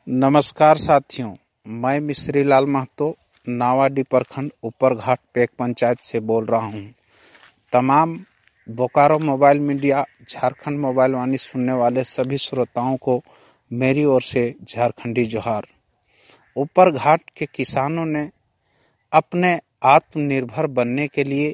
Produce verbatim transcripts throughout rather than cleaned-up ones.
नमस्कार साथियों, मैं मिश्री लाल महतो नावाडी प्रखंड ऊपरघाट पेक पंचायत से बोल रहा हूं। तमाम Bokaro mobile media Jharkhand mobile Vani सुनने वाले सभी श्रोताओं को मेरी ओर से झारखंडी जोहार। ऊपरघाट के किसानों ने अपने आत्मनिर्भर बनने के लिए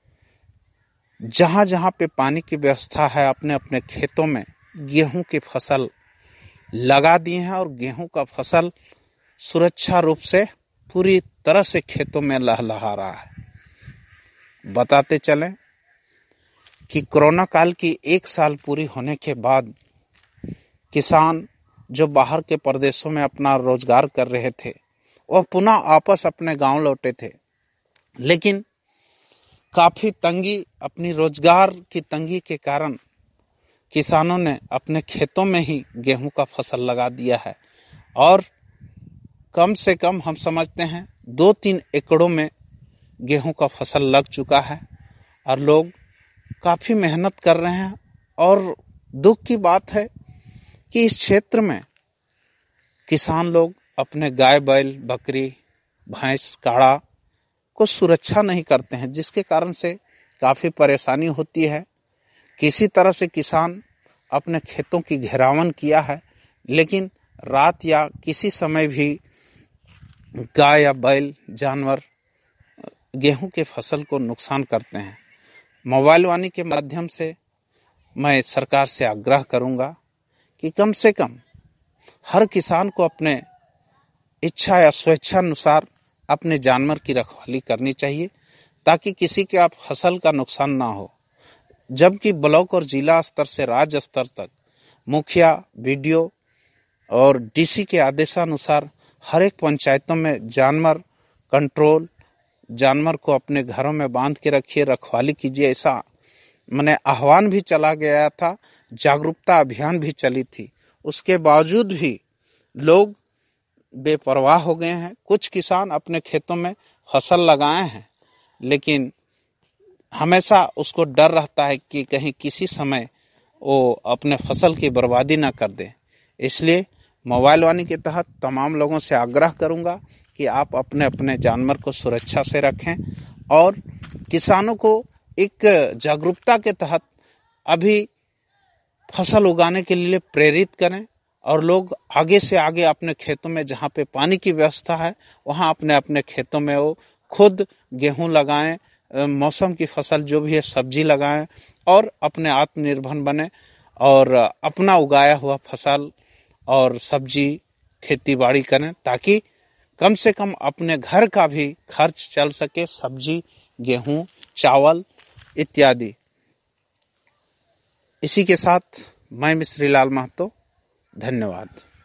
जहां जहां पे पानी की व्यवस्था है अपने अपने खेतों में गेहूं की फसल लगा दिए हैं और गेहूं का फसल सुरक्षा रूप से पूरी तरह से खेतों में लहलहा रहा है। बताते चलें कि कोरोना काल की एक साल पूरी होने के बाद किसान जो बाहर के प्रदेशों में अपना रोजगार कर रहे थे वह पुनः वापस अपने गांव लौटे थे, लेकिन काफी तंगी अपनी रोजगार की तंगी के कारण किसानों ने अपने खेतों में ही गेहूं का फसल लगा दिया है और कम से कम हम समझते हैं दो तीन एकड़ों में गेहूं का फसल लग चुका है और लोग काफी मेहनत कर रहे हैं। और दुख की बात है कि इस क्षेत्र में किसान लोग अपने गाय बैल बकरी भैंस काड़ा को सुरक्षा नहीं करते हैं, जिसके कारण से काफी परेशानी होती है। किसी तरह से किसान अपने खेतों की घेरावन किया है, लेकिन रात या किसी समय भी गाय या बैल जानवर गेहूं के फसल को नुकसान करते हैं। मोबाइल वाणी के माध्यम से मैं सरकार से आग्रह करूंगा कि कम से कम हर किसान को अपने इच्छा या स्वेच्छा अनुसार अपने जानवर की रखवाली करनी चाहिए, ताकि किसी के आप फसल का नुकसान ना हो। जबकि ब्लॉक और जिला स्तर से राज्य स्तर तक मुखिया वीडियो और डीसी के आदेशानुसार हर एक पंचायतों में जानवर कंट्रोल, जानवर को अपने घरों में बांध के रखिए, रखवाली कीजिए, ऐसा मैंने आह्वान भी चला गया था, जागरूकता अभियान भी चली थी। उसके बावजूद भी लोग बेपरवाह हो गए हैं। कुछ किसान अपने खेतों में फसल लगाए हैं, लेकिन हमेशा उसको डर रहता है कि कहीं किसी समय वो अपने फसल की बर्बादी ना कर दे। इसलिए मोबाइल वाणी के तहत तमाम लोगों से आग्रह करूंगा कि आप अपने अपने जानवर को सुरक्षा से रखें और किसानों को एक जागरूकता के तहत अभी फसल उगाने के लिए प्रेरित करें और लोग आगे से आगे अपने खेतों में जहाँ पे पानी की व्यवस्था है वहाँ अपने अपने खेतों में वो खुद गेहूं लगाएं, मौसम की फसल जो भी है सब्जी लगाएं और अपने आत्मनिर्भर बने और अपना उगाया हुआ फसल और सब्जी खेती बाड़ी करें, ताकि कम से कम अपने घर का भी खर्च चल सके, सब्जी गेहूं चावल इत्यादि। इसी के साथ मैं मिश्री लाल महतो, धन्यवाद।